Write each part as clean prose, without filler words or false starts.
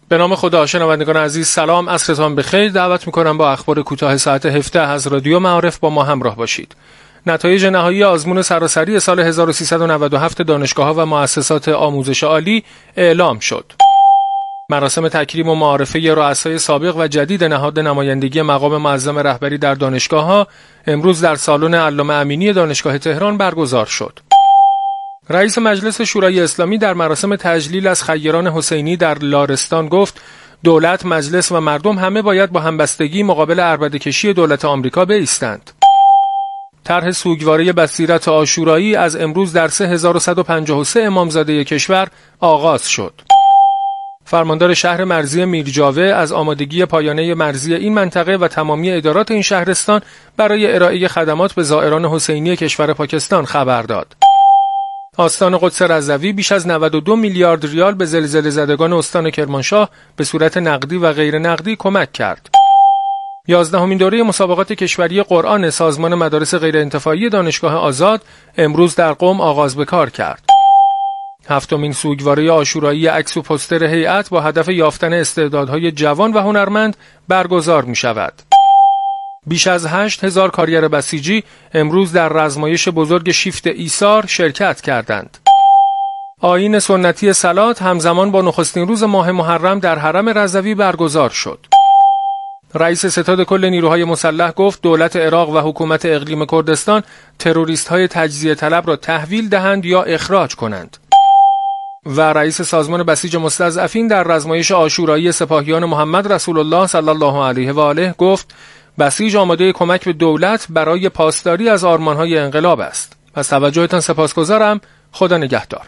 به نام خدا. شنوندگان عزیز سلام، عصرتان بخیر. دعوت میکنم با اخبار کوتاه ساعت 17 از رادیو معارف با ما همراه باشید. نتایج نهایی آزمون سراسری سال 1397 دانشگاه‌ها و مؤسسات آموزش عالی اعلام شد. مراسم تکریم و معارفه رؤسای سابق و جدید نهاد نمایندگی مقام معظم رهبری در دانشگاه‌ها امروز در سالن علامه امینی دانشگاه تهران برگزار شد. رئیس مجلس شورای اسلامی در مراسم تجلیل از خیران حسینی در لارستان گفت دولت، مجلس و مردم همه باید با همبستگی مقابل عربده‌کشی دولت آمریکا بایستند. طرح سوگواری بصیرت عاشورایی از امروز در 3153 امامزاده کشور آغاز شد. فرماندار شهر مرزی میرجاوه از آمادگی پایانه مرزی این منطقه و تمامی ادارات این شهرستان برای ارائه خدمات به زائران حسینی کشور پاکستان خبر داد. آستان قدس رضوی بیش از 92 میلیارد ریال به زلزله زدگان استان کرمانشاه به صورت نقدی و غیر نقدی کمک کرد. 11مین دوره مسابقات کشوری قرآن سازمان مدارس غیرانتفاعی دانشگاه آزاد امروز در قم آغاز به کار کرد. 7مین سوگواری عاشورایی عکس و پوستر هیئت با هدف یافتن استعدادهای جوان و هنرمند برگزار می شود. بیش از 8000 کارگر بسیجی امروز در رزمایش بزرگ شیفت ایثار شرکت کردند. آیین سنتی صلات همزمان با نخستین روز ماه محرم در حرم رضوی برگزار شد. رئیس ستاد کل نیروهای مسلح گفت دولت عراق و حکومت اقلیم کردستان تروریست‌های تجزیه طلب را تحویل دهند یا اخراج کنند. و رئیس سازمان بسیج مستضعفین در رزمایش عاشورایی سپاهیان محمد رسول الله صلی الله علیه و آله گفت بسیج آماده کمک به دولت برای پاسداری از آرمان‌های انقلاب است. از توجهتان سپاسگزارم. خدا نگهدار.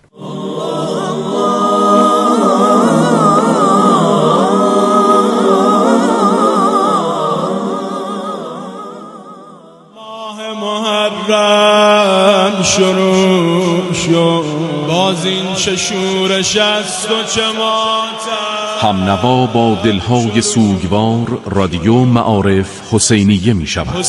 محرم شروع شد باز این چه شورش است و چه ماتم. همنوا با دلهای سوگوار رادیو معارف حسینیه می شود.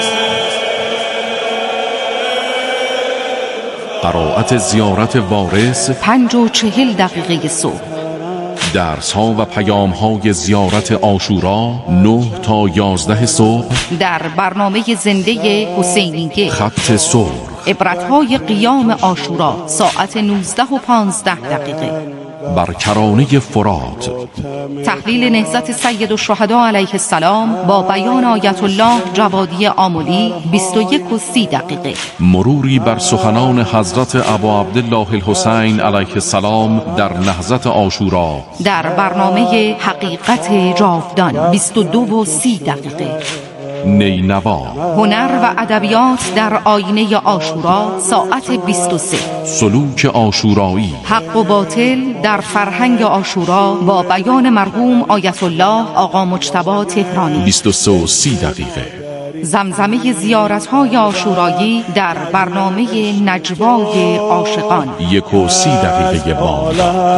قرائت زیارت وارث 5 و 40 دقیقه صبح. درس ها و پیام های زیارت عاشورا 9 تا 11 صبح در برنامه زنده حسینیه خط سرخ. عبرت های قیام عاشورا ساعت 19 و 15 دقیقه بر کرانه فرات. تحلیل نهضت سید الشهدا علیه السلام با بیان آیت الله جوادی آملی 21 و 30 دقیقه. مروری بر سخنان حضرت ابا عبدالله الحسین علیه السلام در نهضت عاشورا در برنامه حقیقت جاودان 22 و 30 دقیقه. نینوا هنر و ادبیات در آینه عاشورا ساعت 23. سلوک عاشورایی حق و باطل در فرهنگ عاشورا با بیان مرحوم آیت الله آقا مجتبی تهرانی 23 و 30 دقیقه. زمزمه زیارت‌های عاشورایی در برنامه نجوای عاشقان 1 و 30 دقیقه با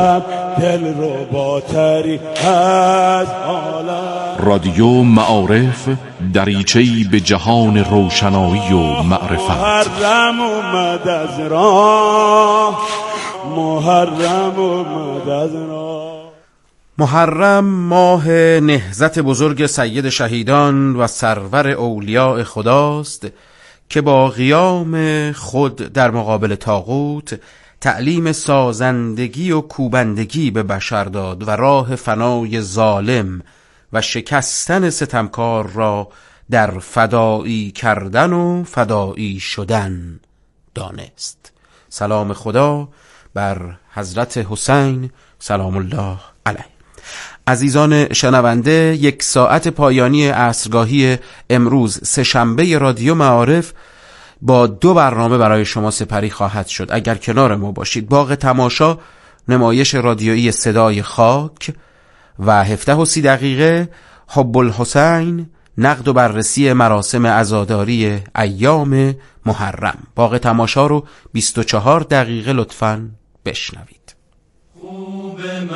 رادیو معارف، دریچه‌ای به جهان روشنایی و معرفت. محرم اومد از راه، محرم اومد از راه. محرم ماه نهضت بزرگ سید شهیدان و سرور اولیاء خداست که با قیام خود در مقابل طاغوت تعلیم سازندگی و کوبندگی به بشر داد و راه فنای ظالم و شکستن ستمکار را در فدایی کردن و فدایی شدن دانست. سلام خدا بر حضرت حسین سلام الله علیه. عزیزان شنونده، 1 ساعت پایانی عصرگاهی امروز سه‌شنبه رادیو معارف با 2 برنامه برای شما سپری خواهد شد. اگر کنار ما باشید. باغ تماشا، نمایش رادیویی صدای خاک و 17 و 30 دقیقه حب الحسین، نقد و بررسی مراسم عزاداری ایام محرم. باغ تماشا رو 24 دقیقه لطفاً بشنوید. خوب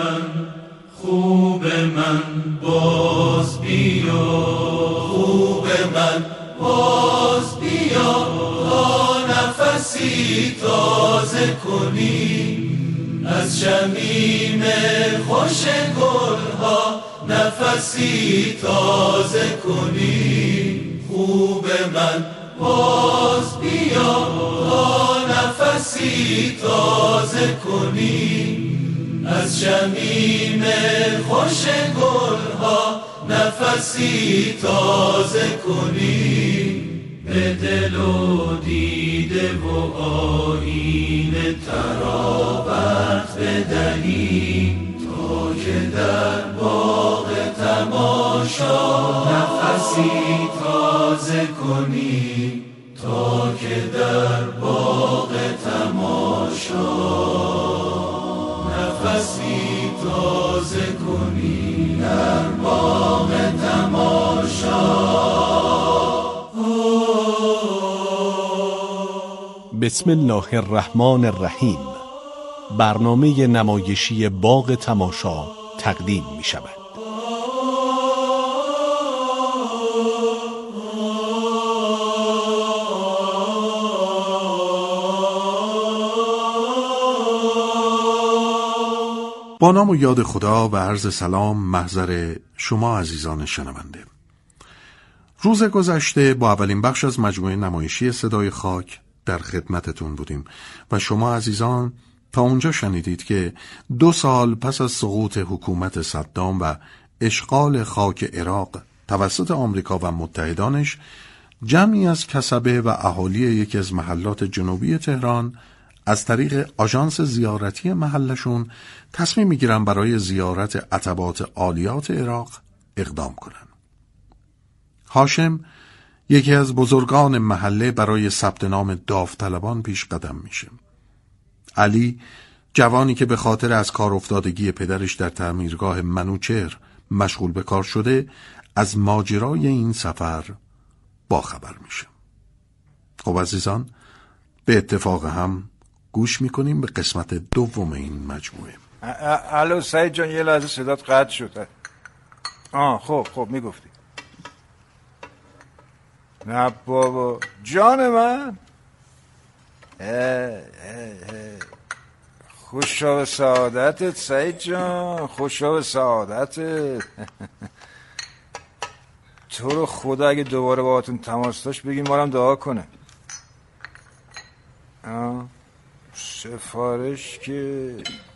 من باز بیا، خوب من باز بیا، تا نفسی تازه کنی از شمیم خوش گلها نفسی تازه کنی. خوب من باز بیا تا نفسی تازه کنی. از شمیم خوش گلها نفسی تازه کنی. به دل و دیده و آیینه ترابت بدهی تا که در باغ تماشا نفسی تازه کنی. تا که در باغ تماشا نفسی تازه کنی. در باغ تماشا. بسم الله الرحمن الرحیم. برنامه نمایشی باغ تماشا تقدیم می شود. با نام و یاد خدا و عرض سلام محضر شما عزیزان شنونده. روز گذشته با اولین بخش از مجموعه نمایشی صدای خاک در خدمتتون بودیم و شما عزیزان تا اونجا شنیدید که 2 سال پس از سقوط حکومت صدام و اشغال خاک عراق توسط آمریکا و متحدانش، جمعی از کسبه و اهالی یکی از محلات جنوبی تهران از طریق آژانس زیارتی محلشون تصمیم میگیرن برای زیارت عتبات عالیات عراق اقدام کنن. هاشم، یکی از بزرگان محله، برای ثبت نام داوطلبان پیش قدم میشه. علی، جوانی که به خاطر از کار افتادگی پدرش در تعمیرگاه منوچهر مشغول به کار شده، از ماجرای این سفر باخبر میشه. خب عزیزان، به اتفاق هم گوش میکنیم به قسمت دوم این مجموعه. الو سعید جان، یه لحظه صدات قطع شد. خب میگفتی. نه بابا جان من. خوشا به سعادتت سعید جان، خوشا به سعادتت. تو رو خدا اگه دوباره باهاتون تماس داشت بگیم ما رو هم دعا کنه. سفارش که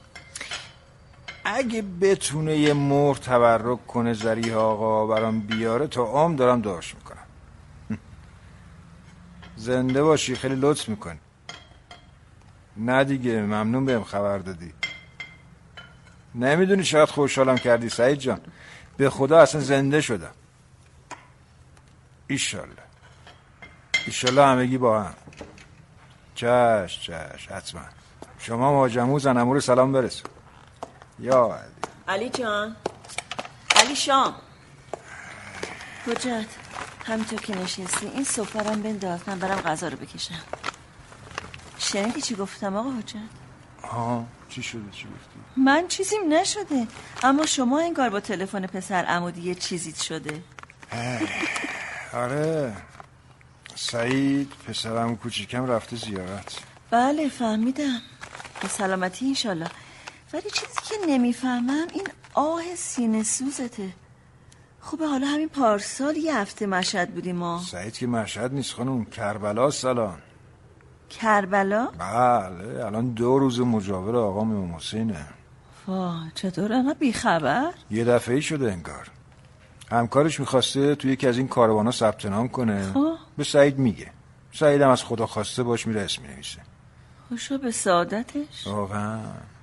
اگه بتونه یه مهر تبرک کنه ذریح آقا برام بیاره تا عام دارم دعاش میکنم. زنده باشی، خیلی لطف میکنی. نه دیگه، ممنون بهم خبر دادی. نمیدونی چقدر خوشحالم کردی سعید جان. به خدا اصلا زنده شدم. ایشالله همگی با هم. چش حتما. شما ماجمو زنمور سلام برسون. یا علی جان، علی شام. حجت، همینطور که نشستی این سفرم بنداز، من برم غذا رو بکشم. شنیدی چی گفتم آقا حجت؟ چی شده؟ چی گفتی؟ من چیزیم نشده، اما شما انگار با تلفن پسر عمودی یه چیزیت شده. آره، سعید پسرم کوچیکم رفته زیارت. بله فهمیدم، به سلامتی انشالله. ولی چیزی که نمیفهمم این آه سینه سوزته. خوبه حالا همین پارسال یه هفته مشهد بودیم ما. سعید که مشهد نیست خانم، کربلا سلام. کربلا؟ بله، الان 2 روز مجاور آقا امام حسینه. واه، چطور انقدر بیخبر؟ یه دفعه‌ای شده انگار. همکارش میخواسته توی یکی از این کاروانا ثبت نام کنه. به سعید میگه. سعید هم از خدا خواسته باش میره اسم مینویسه. خوشو به سعادتش. واقعا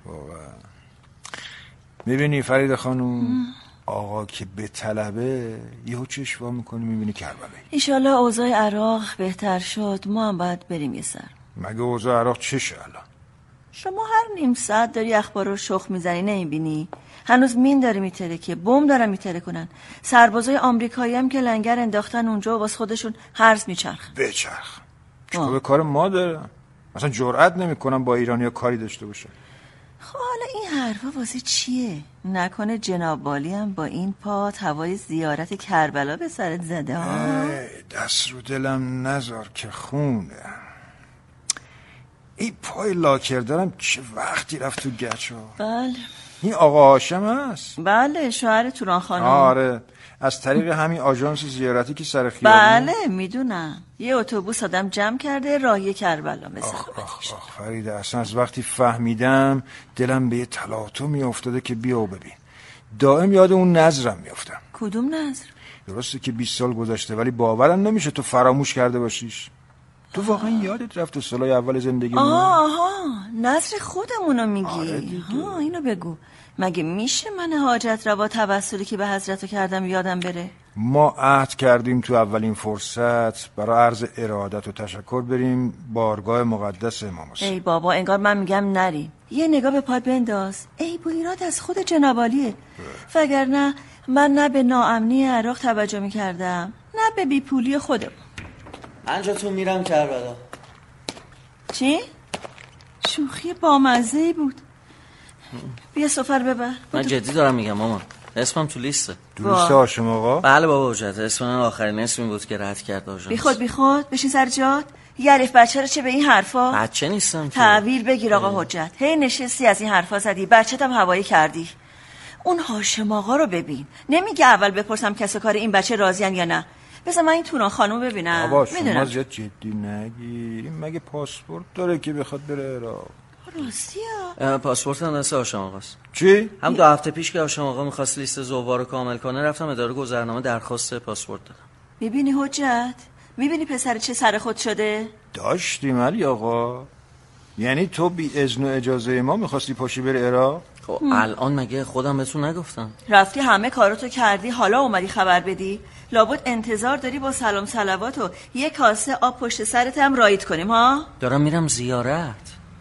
میبینی فرید خانوم، آقا که به طلبه یهو چشم وا میکنه میبینی کربلایی. ایشالله اوضاع عراق بهتر شد، ما هم باید بریم یه سر. مگه اوضاع عراق چشه الان؟ شما هر نیم ساعت داری اخبار رو شخ میزنی، نمیبینی؟ هنوز مین داره میتره که بمب دارن میتره کنن. سربازای آمریکایی هم که لنگر انداختن اونجا و باز خودشون هرز میچرخ. بچرخ. چطور به کار ما داره؟ مثلا جرئت نمیکنن با ایرانیا کاری داشته باشه. خب حالا این حرفا واسه چیه؟ نکنه جناب والی هم با این پا هوای زیارت کربلا به سرت زده ها؟ دست رو دلم نذار که خونه. این پای لاکر دارم چه وقتی رفت تو گچ ها. بله این آقا هاشم هست؟ بله شوهر توران خانم. آره، از طریق همین آژانس زیارتی که سر خیابونه. بله میدونم، یه اتوبوس آدم جمع کرده راهی کربلا. آخ فریده، اصلا از وقتی فهمیدم دلم به یه تلاطمی افتاده که بیا و ببین. دائم یاد اون نظرم میافتم. کدوم نظر؟ درسته که 20 سال گذشته ولی باورم نمیشه تو فراموش کرده باشیش. تو واقعا یادت رفت سالای اول زندگی؟ آها نظر خودمونو میگی؟ ها اینو بگو، مگه میشه من حاجت روا توسلی که به حضرتو کردم یادم بره؟ ما عهد کردیم تو اولین فرصت برای عرض ارادت و تشکر بریم بارگاه مقدس امام حسین. ای بابا انگار من میگم نریم. یه نگاه به پات بنداز. ای بو ایراد از خود جنابالیه. وگرنه من نه به ناامنی عراق توجه میکردم نه به بیپولی خودم. انجاتون میرم کربلا. چی؟ شوخی بامزه‌ای بود. بیا سفر ببر. من جدی دارم میگم مامان، اسمم تو لیسته. لیست هاشم آقا؟ بله بابا حجت، اسم من آخرین اسمی بود که رد کرد آژانس. بی خود بشین سر جات. یعرف بچه رو چه به این حرفا؟ بچه نیستم که. تحویل بگیر آقا حجت. هی نشستی از این حرفا زدی، بچه‌ت هم هوایی کردی. اون هاشم آقا رو ببین. نمیگه اول بپرسم کسا کار این بچه راضین یا نه. بذار من این توران خانم ببینم. بابا شما زیاد جدی نگیر. مگه پاسپورت داره که بخواد بره عراق؟ راسیه؟ پاسپورت هم دست هاشم آقاست. چی؟ هم 2 هفته پیش که هاشم آقا میخواست لیست زوار رو کامل کنه رفتم اداره گذرنامه درخواست پاسپورت دادم. میبینی حجت؟ میبینی پسر چه سر خود شده؟ داشتیم علی آقا. یعنی تو بی اذن و اجازه ما میخواستی پاشی بری عراق؟ خب الان مگه خودم بهتون نگفتم؟ رفتی همه کاراتو کردی حالا اومدی خبر بدی؟ لابد انتظار داری با سلام صلوات و یک کاسه آب پشت سرت هم رایت کنیم ها؟ دارم میرم زیارت.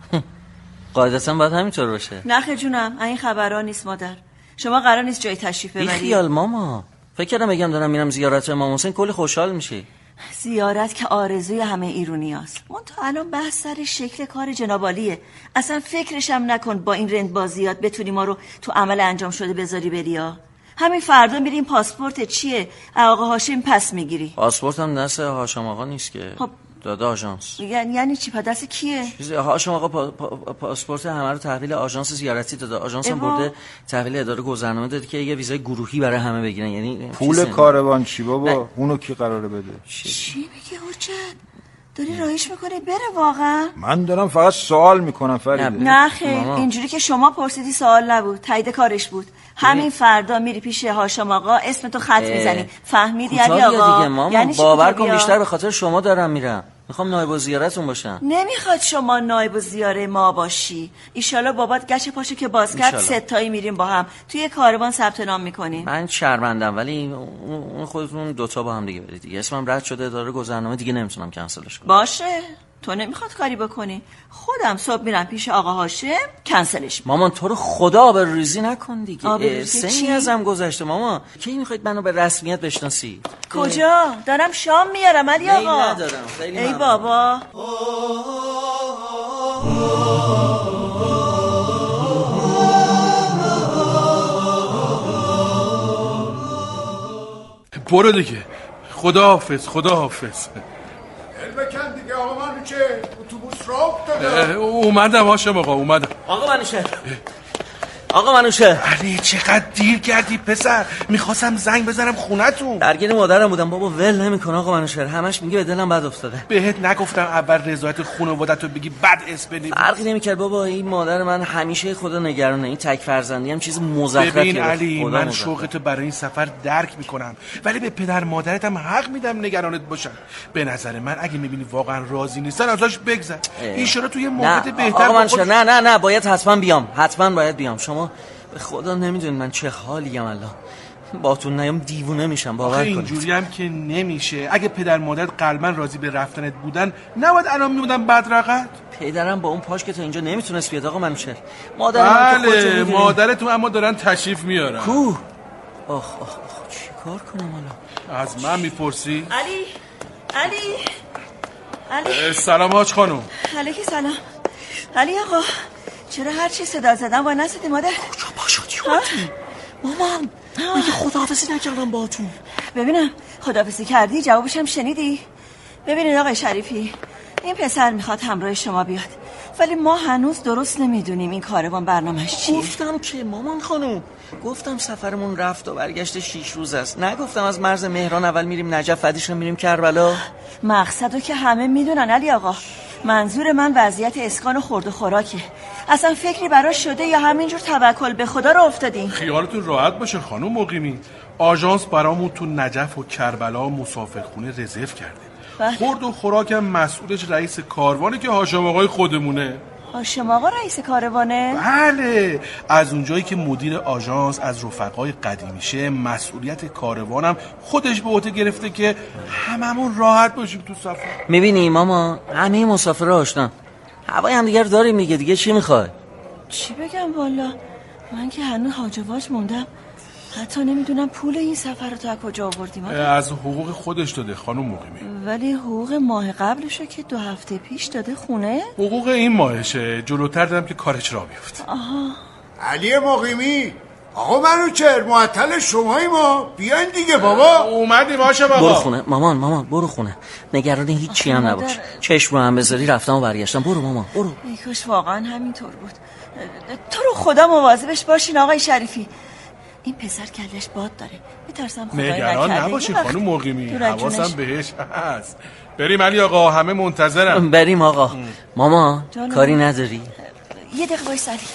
قاعدتا باید همینطور باشه. نخه جونم این خبرها نیست مادر. شما قرار نیست جای تشریف ببری. بی خیال ماما، فکر کردم بگم دارم میرم زیارت امام حسین کلی خوشحال میشی. زیارت که آرزوی همه ایرونیاست. من تا الان بحث سر شکل کار جنابالیه. اصلا فکرشم نکن با این رند بازیات بتونی ما رو تو عمل انجام شده بذاری بریا. همین فردا میریم. پاسپورت چیه؟ آقا هاشم پس میگیری. پاسپورتم دست هاشم آقا نیست که. خب داده آژانس. یعنی چی؟ دست کیه؟ هاشم آقا پاسپورت همه رو تحویل آژانس زیارتی داده. آژانس هم برده تحویل اداره گذرنامه داده که یه ویزای گروهی برای همه بگیرن. یعنی پول کاروان چی بابا؟ اونو کی قراره بده؟ چی میگه حجت؟ داری رایش میکنی بره واقعا؟ من دارم فقط سوال میکنم فریده. نه خیر، اینجوری که شما پرسیدی سوال نبود، تایید کارش بود. همین فردا میری پیش هاشم آقا اسمتو خط میزنی. فهمیدی علی آقا؟ دیگه ماما یعنی باور کن بیشتر به خاطر شما دارم میرم. میخوام نایب الزیارتون باشم. نمیخواد شما نایب الزیاره ما باشی. ایشالا بابات گچ پاشو که باز کرد ستایی میریم با هم توی کاروان ثبت نام میکنیم. من شرمندم ولی اون خودتون دوتا با هم دیگه برید دیگه. اسمم رد شده اداره گذرنامه دیگه نمیتونم کنسلش کنم. باشه تو نمیخواد کاری بکنی. خودم صبح میرم پیش آقا هاشم کنسلش. مامان تو رو خدا آبروریزی نکن دیگه. سنی ازم گذشته ماما. کی میخواید منو به رسمیت بشناسی؟ کجا؟ دارم شام میارم علی آقا. ندارم. خیلی ای بابا. برو دیگه. خداحافظ. بکن دیگه آقا منوچه. اتوبوس را افتاده. اومدم هاشم آقا اومدم. آقا منوشه علی چقدر دیر کردی پسر. میخواستم زنگ بزنم خونتون. درگیر مادرم بودم بابا. ول نمیکنه آقا منوشه. همش میگه به دلم بد افتاده. بهت نگفتم اول رضایت خانواده‌تو بگی بعد اسم بدی؟ فرقی نمیکرد بابا. این مادر من همیشه خدا نگرانه. این تک فرزندی هم چیز مزخرفیه. ببین علی من شوقتو برای این سفر درک میکنم ولی به پدر مادرت هم حق میدم نگرانت باشن. به نظر من اگه میبینی واقعا راضی نیستن ازش بگذر. ایشالا توی موقعیت بهتر. آقا منوشه نه باید حتما بیام. باید بیام. شما به خدا نمیدونید من چه حالیم الان. باتون نیام دیوونه میشم باور کنید. اینجوری هم که نمیشه. اگه پدر مادرت قلبا راضی به رفتنت بودن نباید الان میمودن بدرقت. پدرم با اون پاش که تا اینجا نمیتونست بیاد آقا منوشه. مادرم مادرتون اما دارن تشریف میارن. کو آخ چی کار کنم الان؟ از من میپرسی؟ علی سلام حاج خانم. علیکی سلام. علی آقا چرا هر چی صدا زدم با نسیدی مادر؟ کجا پاشدی مامان؟ مگه خداحافظی نکردم باهاتون؟ ببینم خداحافظی کردی جوابشم شنیدی؟ ببینید آقای شریفی این پسر میخواد همراه شما بیاد. ولی ما هنوز درست نمیدونیم این کاروان برنامه‌اش چیه. گفتم که مامان خانم، گفتم سفرمون رفت و برگشت 6 روز است. نگفتم از مرز مهران اول میریم نجف، بعدش میریم کربلا. مقصدو که همه میدونن علی آقا. منظور من وضعیت اسکان و خورد و خوراکه. اصلا فکری براش شده یا همینجور توکل به خدا رو افتادیم؟ خیالتون راحت باشه خانم مقیمی، آژانس برامون تو نجف و کربلا مسافرخونه رزرو کرده. خورد و خوراکم مسئولش رئیس کاروانه که هاشم آقای خودمونه. هاشم آقا رئیس کاروانه؟ بله، از اونجایی که مدیر آژانس از رفقای قدیمیشه، مسئولیت کاروانم خودش به عهده گرفته که هممون راحت باشیم تو سفر. میبینی ماما، همه مسافر آشنا، هوای هم دیگر داریم دیگه چی میخوای؟ چی بگم والا، من که هنوز هاج و واج موندم، حتی نمیدونم پول این سفر رو تو از کجا آوردیم. از حقوق خودش داده خانم مقیمی. ولی حقوق ماه قبلشو که 2 هفته پیش داده خونه؟ حقوق این ماهشه، جلوتر دیدم که کارش را بیفته. آها. علی مقیمی، آقا منوچهر، معطل شمایی ما، بیاین دیگه بابا. اومدیم باشه بابا. برو خونه مامان، برو خونه، نگران هیچی هم نباش. چشم رو هم بذاری رفتم و برگشتم. برو مامان برو. ای کاش واقعا همینطور بود. تو رو خدا مواظبش باشین آقای شریفی، این پسر کلش باد داره، میترسم خدای نکرده نگران نباشین خانم مقیمی، حواسم بهش هست. بریم علی آقا، همه منتظرم. بریم آقا. ماما کاری نداری؟ یه دقیقه وایس علی.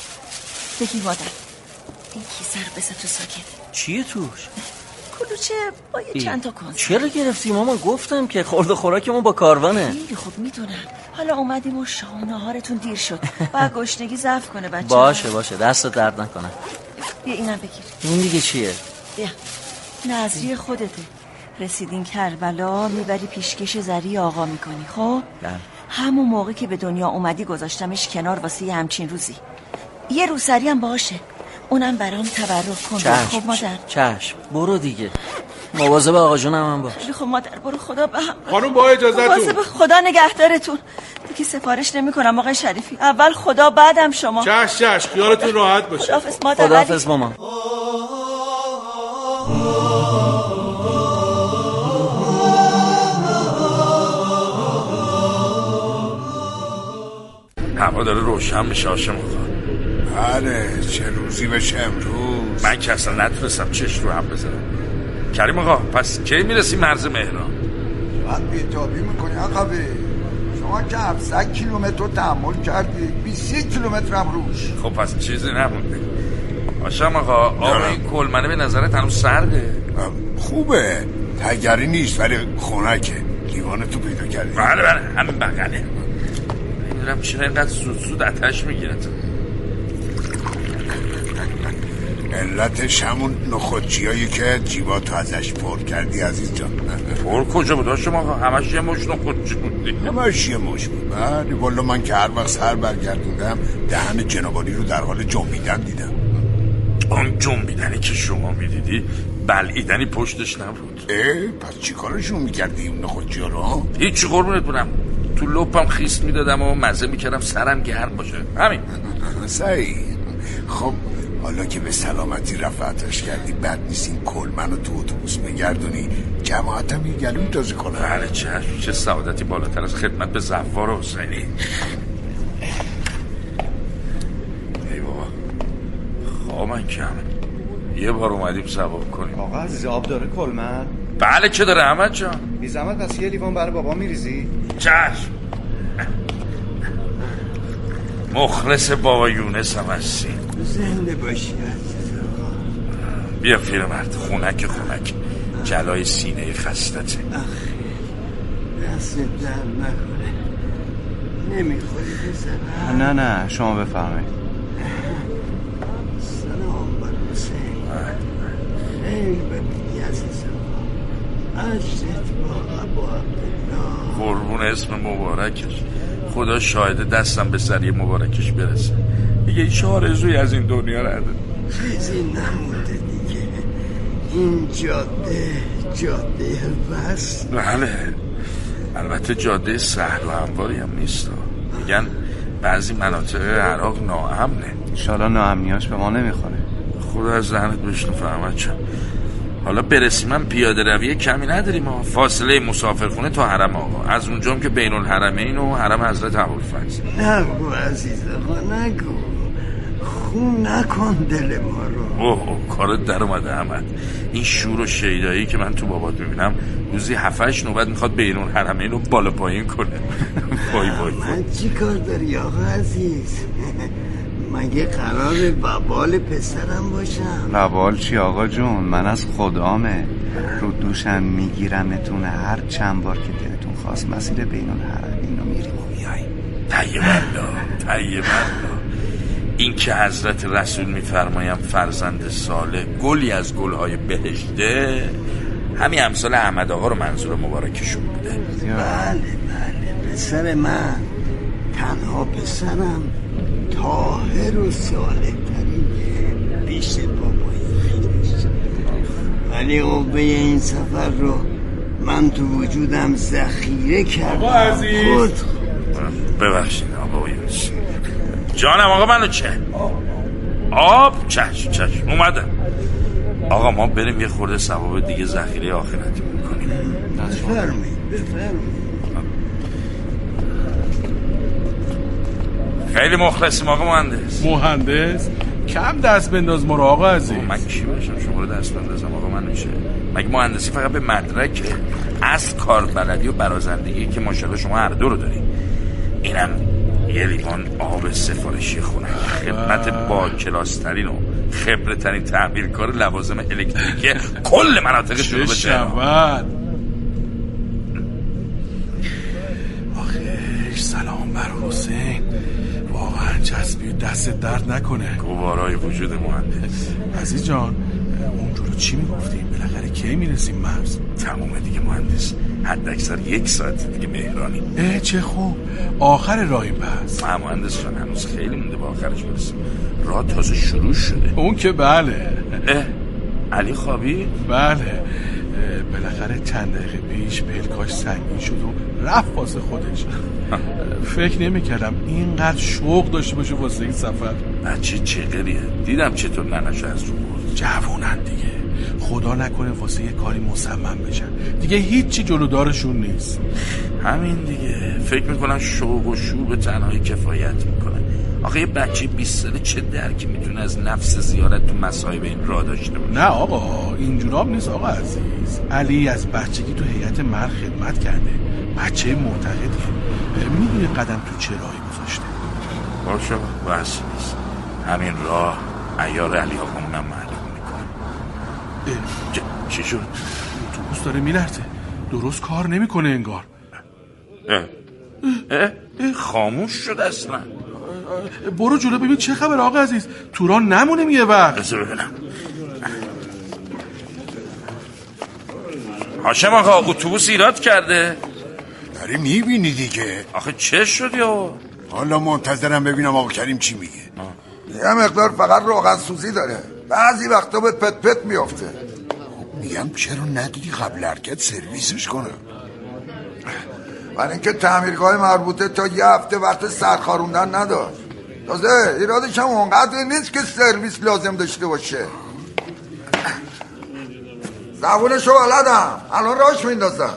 بگی مادر این کیسه رو بذار تو ساکت. چیه توش؟ کلوچه با یه چند تا کنسرو. چرا گرفتی ماما؟ گفتم که خورد و خوراکمون با کاروانه. خیلی خوب میدونم، حالا اومدیم و شام نهارتون دیر شد، باید گشنگی ضعف کنه بچه. باشه دست درد نکنه. بیا اینم بگیر. این دیگه چیه؟ بیا نظری خودته. رسیدین کربلا میبری پیشکش زری آقا میکنی. خب همون موقع که به دنیا اومدی گذاشتمش کنار واسه همچین روزی. یه روسری هم باشه، اونم برام تبرک کن. خب مادر چشم برو دیگه، مواظب آقا جونم هم باش. خب مادر برو، خدا به هم. خانم با اجازهتون. مواظب خدا نگهدارتون. دیگه سفارش نمی کنم آقای شریفی، اول خدا بعدم شما. چشم خیالتون راحت باشه. خداحافظ مادر. خداحافظ ماما. هوا داره روشن میشه هاشم آقا. بله، چه روزی بشه امروز. من که اصلا نتونستم چش رو هم بزنم. کریم آقا پس کی میرسیم مرز مهران؟ باید بیتابی میکنی عقبه. شما که 700 کیلومتر رو تحمل کردی، 21 کیلومتر هم روش. خب پس چیزی نمونده. هاشم آقا آب این کلمنه به نظرت هنوز سرده؟ خوبه، تگری نیست ولی خنکه. لیوان تو پیدا کردی؟ بله همین بغله. نمیدونم چرا اینقدر زود آتش میگیرد. علتش همون نخودچیایی که جیباتو ازش پر کردی عزیز جان. پر کجا بود هاشم آقا؟ همش یه مش نخودچی بودی. همش یه مش بود. بله والا من که هر وقت سر برگردوندم دهن جنابالی رو در حال جنبیدن دیدم. اون جنبیدنی که شما میدیدی بلعیدنی پشتش نبود. پس چی کارشون میکردی اون نخودچی ها رو؟ هیچی قربونت برم، تو لپم خیس میدادم و مزه میکردم سرم گرم باشه، همین. صحیح. خب حالا که به سلامتی رفعتش کردی بد نیست این کلمنو تو اتوبوس بگردونی، جماعتم یه گلوی تازه کنه. بله چه سعادتی بالاتر از خدمت به زوار حسینی. ای بابا خوابم کمه، یه بار اومدیم ثواب کنیم. آقا عزیز آب داره کلمن؟ بله که داره احمد جان. بی زحمت پس یه لیوان برای بابا میریزی؟ چشم. مخلص بابا یونس هم هستی. زنده باشی. بیا پیرمرد، خونک جلای سینه خستته. دست در نکنه، نمیخوری بزنم. نه شما بفرمایید. سلام بر حسین. خیلی ببینی عزیزم، عجلت با ابو عبدالله. قربون اسم مبارکش، خدا شاهد دستم به سری مبارکش برسه. دیگه هیچ آرزویی از این دنیا نداره. خیلی نمونده دیگه. این جاده وصل. بله البته جاده سهل و همواری هم نیست. میگن بعضی مناطق عراق ناامنه. انشالله ناامنیاش به ما نمیخوره. خدا از ذهنت بشنو فهمت چم. حالا برسیم من پیاده روی کمی نداریم ها. فاصله مسافرخونه تا حرم آقا، از اونجام که بین الحرمین و حرم حضرت ابوالفضل. نگو عزیز آقا نگو، خون نکن دل ما رو. اوه کارت در اومده احمد. این شور و شیدایی که من تو بابات میبینم روزی 7-8 نوبت میخواد بین الحرمین رو بالا پایین کنه. وای وای من چی کار داری آقا عزیز؟ مگه قرار وبال پسرم باشم؟ وبال چی آقا جون؟ من از خدامه، رو دوشم میگیرمتون هر چند بار که دلتون خواست مسیر بین الحرمین رو میریم و میاییم. طیب الله. این که حضرت رسول میفرمایم فرزند صالح گلی از گلهای بهشته، همین امثال احمد آقا رو منظور مبارکشون بوده. بله پسر من، تنها پسرم، طاهر و صالح ترینه، پیش بابایی خیرش. ولی قوه این سفر رو من تو وجودم ذخیره کردم. آقا عزیز ببخشید آقا یونس جانم. آقا منو چه؟ آب چشم اومدم. آقا ما بریم یه خورده ثواب دیگه ذخیره آخرتی میکنیم. بفرمایید. خیلی مخلصیم آقا مهندس کم دست بنداز ما رو آقا عزیز. من کی باشم شما رو دست بندازم آقا؟ من میشه مگه مهندسی فقط به مدرکه؟ اصل کاربلدی و برازندگی که ماشاءالله شما هر دو رو داری. اینم یه لیوان آب سفارشی خونه، خدمت با کلاس ترین و خبره ترین تعمیرکار لوازم الکتریکی کل مناطق جنوب تهران. آخه سلام بر حسین، واقعا چسبی دست درد نکنه. گوارای وجود مهندس. عزیز جان اونجورو چی میگفتیم؟ بالاخره کی میرسیم مرز؟ تمومه دیگه مهندس، حد اکثر 1 ساعت دیگه مهرانی. چه خوب، آخر راهیم پس. مهندس جان هنوز خیلی مونده به آخرش برسیم، راه تازه شروع شده. اون که بله. علی خوابی؟ بله بالاخره چند دقیقه پیش پلکاش سنگین شد و رفت واسه خودش. فکر نمی‌کردم اینقدر شوق داشته باشه واسه این سفر. بچه چقدریه، دیدم چطور ننشو از رو برد. جوونن دیگه، خدا نکنه واسه یه کاری مصمم بشن دیگه هیچی جلودارشون نیست. همین دیگه، فکر میکنن شوق و شور به تنهایی کفایت میکنن. آخه یه بچه 20 ساله چه درکی میتونه از نفس زیارت تو مصائب این راه داشته باشه؟ نه آقا اینجورام نیست آقا عزیز. علی از بچگی تو هیئت مرد خدمت کرده، بچه معتقدیه، میدونه قدم تو چه راهی گذاشته. باشه بس نیست، همین راه عیار علی آقامونم معلوم میکنه. چی شد؟ اتوبوس داره میلرزه، درست کار نمیکنه انگار. خاموش شد اصلا. برو جلو ببین چه خبر آقا عزیز، تو راه نمونیم یه وقت. بذار ببینم. هاشم آقا اتوبوس ایراد کرده. داری میبینی دیگه. آخه چه شد یا؟ حالا منتظرم ببینم آقا کریم چی میگه. یه مقدار فقط روغن سوزی داره، بعضی وقتا به پت پت میافته. میگم چرا ندیدی قبل حرکت سرویسش کنه؟ برای اینکه تعمیرگاه مربوطه تا یه هفته وقت سرخاروندن نداشت. تازه ایرادش هم اونقدر نیست که سرویس لازم داشته باشه. زبونشو بلدم، الان راش میندازم.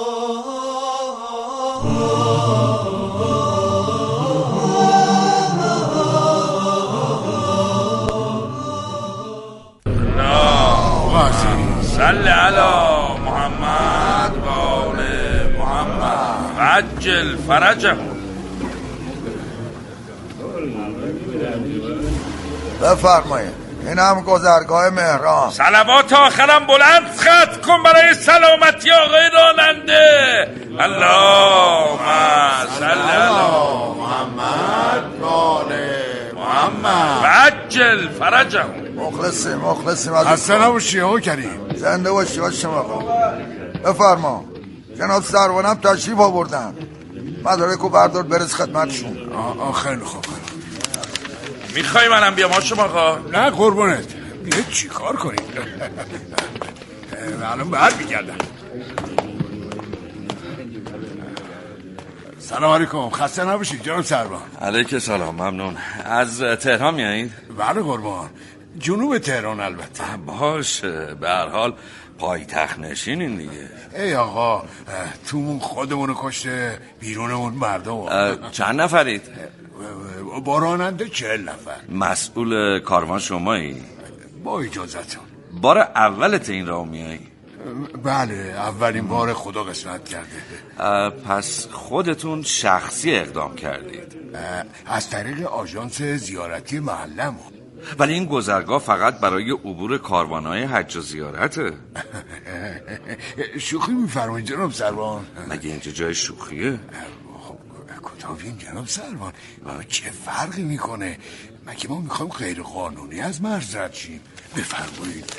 صل علی محمد و آل محمد عجل فرجه. بفرمایید، این هم گذرگاه مهران. صلوات آخرم بلند خط کن برای سلامتی آقای راننده. اللهم صل علی محمد و آل محمد عجل فرجه. مخلصیم خسته نباشی آقا کریم. زنده باشی هاشم آقا. بفرما، جناب سروانم تشریف آوردن، مدارکو بردار برس خدمتشون. خیلی خوب. میخوای منم بیام هاشم آقا؟ نه قربونت، بیا چی کار کنیم. الان بر میگردم. سلام علیکم، خسته نباشید جناب سروان. علیک سلام، ممنون. از تهران میایید؟ بله قربان. جنوب تهران البته. باشه، به هر حال پایتخت نشینین دیگه. ای آقا، تومون خودمونو کشته، بیرونمون مردم. چند نفرید؟ با راننده 40 نفر. مسئول کاروان شمایی؟ با اجازتون. بار اولت این راه میایی؟ بله، اولین بار خدا قسمت کرده. پس خودتون شخصی اقدام کردید؟ از طریق آژانس زیارتی محلمون. ولی این گذرگاه فقط برای عبور کاروانهای حج و زیارته. شوخی میفرمایید جناب سروان؟ مگه اینجا جای شوخیه؟ کوتاه بین جناب سروان، چه فرقی میکنه؟ مگه ما میخوایم غیر قانونی از مرز رد شیم؟ بفرمایید.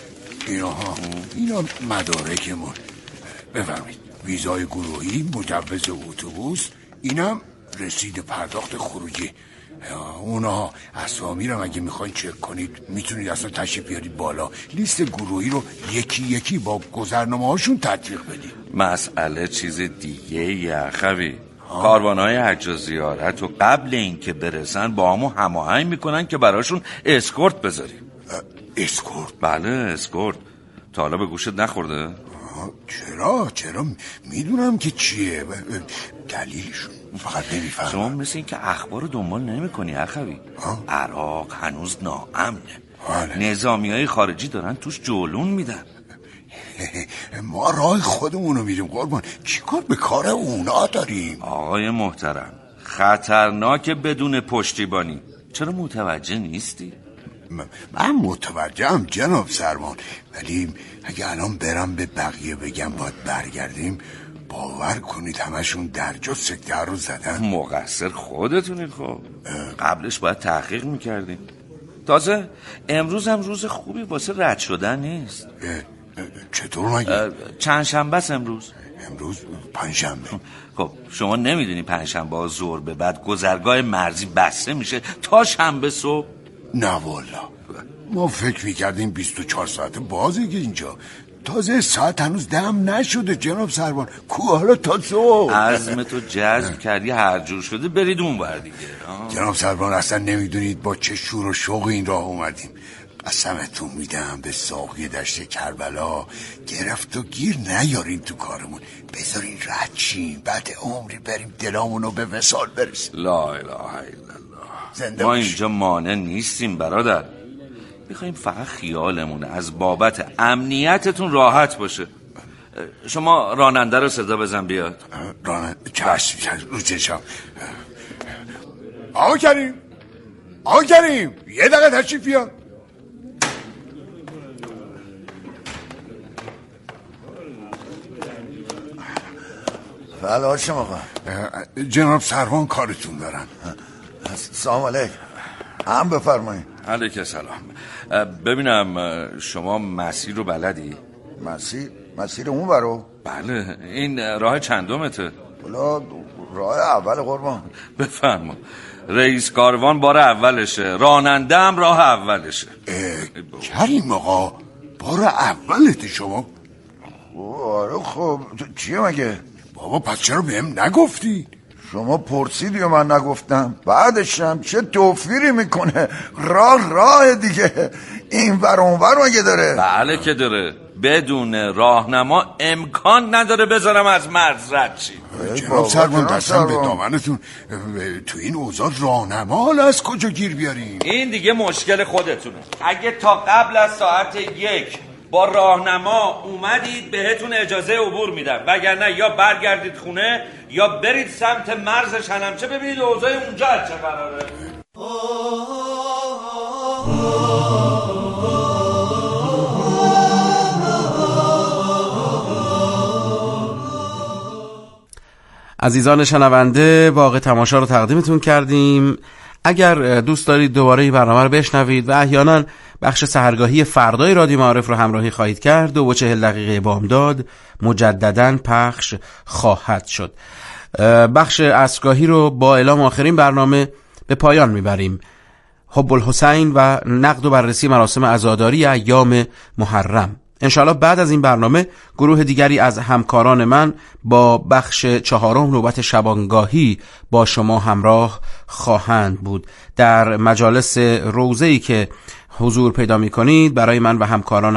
اینا مدارکمون. بفرمایید. ویزای گروهی، مجوز اتوبوس، اینم رسید پرداخت خروجی. اونا اسامی رو اگه میخواین چک کنید میتونید اصلا تشریف بیارید بالا. لیست گروهی رو یکی یکی با گذرنامه هاشون تطبیق بدید. مسئله چیز دیگه یخوی. کاروانهای حج و زیارت و قبل اینکه برسن با همون هماهنگ میکنن که براشون اسکورت بذاریم. اسکورت؟ بله اسکورت. تا حالا به گوشت نخورده؟ چرا میدونم که چیه. دلیلشون فقط نمیفهمم. شما مثل این که اخبار رو دنبال نمی کنی اخوی. عراق هنوز ناامنه. نظامیای خارجی دارن توش جولون میدن. ما راه خودمونو میریم قربان، چیکار به کار اونا داریم؟ آقای محترم، خطرناکه بدون پشتیبانی. چرا متوجه نیستی؟ من متوجهم جناب سروان، ولی اگه الان برم به بقیه بگم باید برگردیم، باور کنید همشون درجا سکته رو زدن. مقصر خودتونید. خب قبلش باید تحقیق میکردیم. تازه امروز هم روز خوبی واسه رد شدن نیست. چطور مگه؟ چند شنبه است امروز پنجشنبه. خب شما نمیدونی پنجشنبه ها ظهر به بعد گذرگاه مرزی بسته میشه تا شنبه صبح؟ نه والا، ما فکر میکردیم 24 ساعت بازه که اینجا. تازه ساعت هنوز دم نشده جناب سروان. حالا تا صبح. عزمتو جزم کردی، هر جور شده برید اون ور دیگه. جناب سروان اصلا نمیدونید با چه شور و شوق این راه اومدیم. قسمتون میدم به ساقی دشت کربلا گرفت و گیر نیارین تو کارمون. بذارین رد شیم، بعد عمری بریم دلامونو به وصال برسیم. لا اله الا الله. ما اینجا مانع نیستیم برادر. میخواییم فقط خیالمون از بابت امنیتتون راحت باشه. شما راننده رو صدا بزن بیاد. راننده چشم رو چشم. آقا کریم یه دقیقه تشریف بیاد. بله هاشم آقا. جناب سروان کارتون دارن. سلام علیک. هم بفرمایید. علیک سلام. ببینم شما مسیر رو بلدی؟ مسیر اون برو؟ بله. این راه چندمته؟ بلا راه اول قربان. بفرما. رئیس کاروان بار اولشه، راننده هم راه اولشه. کریم آقا بار اولته شما؟ آره خب چیه مگه؟ بابا پس چرا بهم نگفتی؟ شما پرسیدی و من نگفتم. بعدشم چه توفیری میکنه. راه دیگه. این ور اون ور مگه داره؟ بله که داره. بدون راهنما امکان نداره بذارم از مرز رد شی. جناب سروان دستم به دامنتون. تو این اوضاع راهنما از کجا گیر بیاریم؟ این دیگه مشکل خودتونه. اگه تا قبل از ساعت 1 با راهنما اومدید بهتون اجازه عبور میدم، وگرنه یا برگردید خونه یا برید سمت مرز شنمچه ببینید اوضاع اونجا چه قراره. عزیزان شنونده، باقی تماشا رو تقدیمتون کردیم. اگر دوست دارید دوباره این برنامه رو بشنوید و احیانا بخش سحرگاهی فردای رادیو معارف رو همراهی خواهید کرد، 2:40 دقیقه بامداد مجددا پخش خواهد شد. بخش عصرگاهی رو با اعلام آخرین برنامه به پایان میبریم. حب الحسین و نقد و بررسی مراسم عزاداری ایام محرم. انشاءالله بعد از این برنامه گروه دیگری از همکاران من با بخش 4 نوبت شبانگاهی با شما همراه خواهند بود. در مجالس روزه‌ای که حضور پیدا می کنید برای من و همکاران